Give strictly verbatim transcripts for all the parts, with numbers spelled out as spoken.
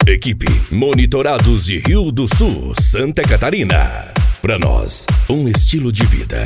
Equipe Monitorados de Rio do Sul, Santa Catarina. Pra nós, um estilo de vida.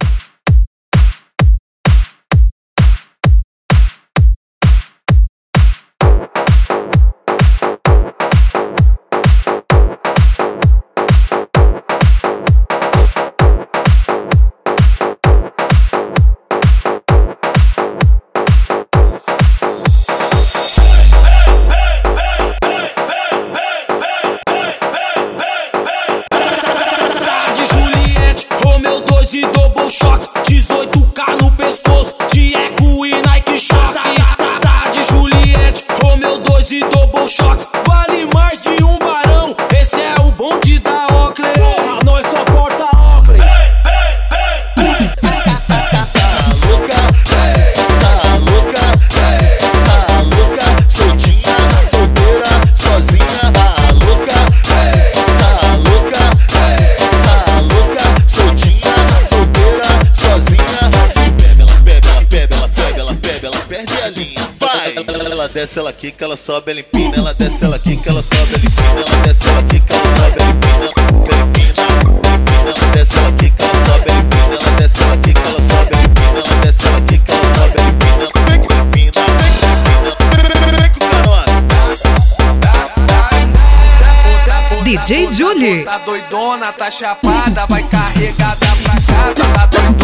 E double shots, dezoito K no pescoço, de eco e Nike Shox. Tá de Juliette, Romeu dois e double shots, vale mais de um barão, esse é o bonde da Oakley. Porra, nós só porta Oakley. Tá louca, tá louca, tá louca, soltinha, solteira, sozinha. Tá louca, tá louca, tá louca, soltinha, solteira, sozinha. Se pega, ela pega, ela pega, ela pega, ela pega, ela perde a linha. Vai! Ela desce, ela quica, ela sobe, ela empina. Ela desce, ela quica, ela sobe, ela empina. Ela desce, ela quica, ela sobe, ela empina. Ela empina, ela empina. Ela desce, ela quica, ela sobe, ela empina. Ela desce, ela quica, ela sobe, ela empina. Ela desce, ela quica, ela sobe, ela empina. Empina, empina, vem com o D J Julie. Tá doidona, tá chapada, vai carregada pra casa, tá doidona.